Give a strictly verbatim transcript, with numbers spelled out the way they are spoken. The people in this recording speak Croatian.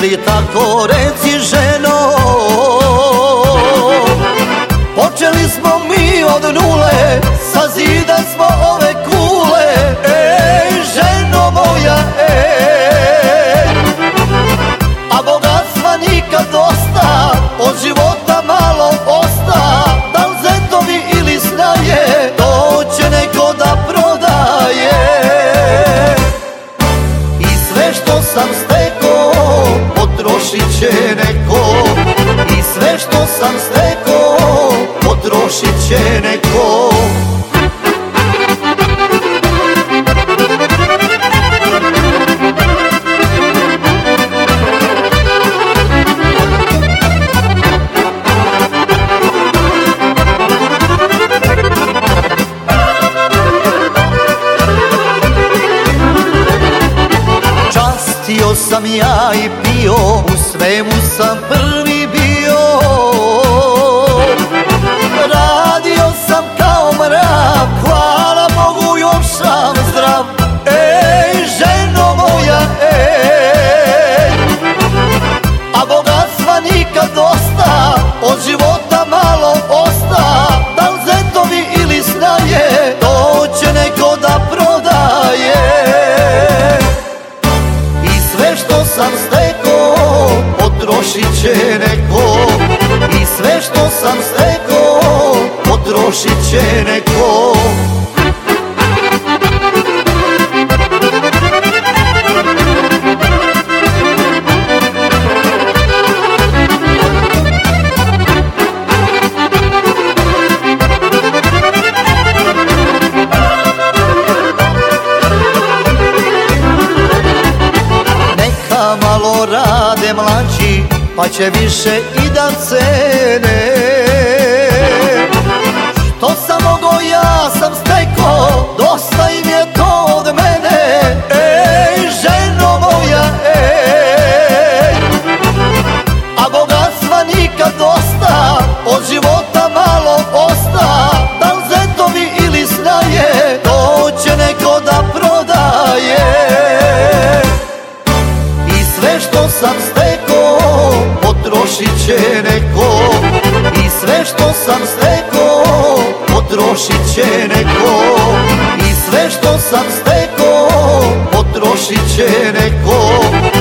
li tako, reci ženo? Počeli smo mi od nule, sa zida smo ove kule. Ej, ženo moja, ej, a bogatstva nikad dosta, od života malo osta. Da li zetovi ili snaje, to će neko da prodaje. I sve što sam steko, potrošit će neko. I sve što sam steko, potrošit će neko. Častio sam ja i pio, u svemu sam prvi bio. Radio sam kao mrav, hvala Bogu još sam zdrav. Ej, ženo moja, ej, a bogatstva nikad dosta, od života malo osta. Da li zetovi ili snaje, to će neko da prodaje. I sve što sam steko, potrošit će neko. I sve što sam steko, potrošit će neko. Neka malo rade mlađi, pa će više i da cene. Što sam mogo ja sam steko, dosta im je to od mene. Ej, ženo moja, ej, a bogatstva nikad dosta, od života malo osta. Da li zetovi ili snaje, to će neko da prodaje. I sve što sam steko, potrošit će neko. I sve što sam steko, potrošit će neko. I sve što sam steko, potrošit će neko.